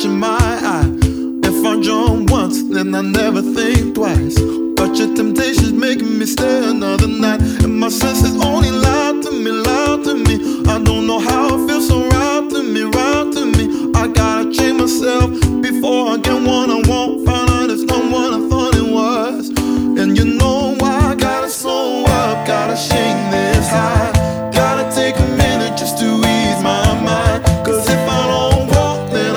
catching my eye. If I'm drawn once, then I never think twice. But your temptation's making me stay another night, and my senses only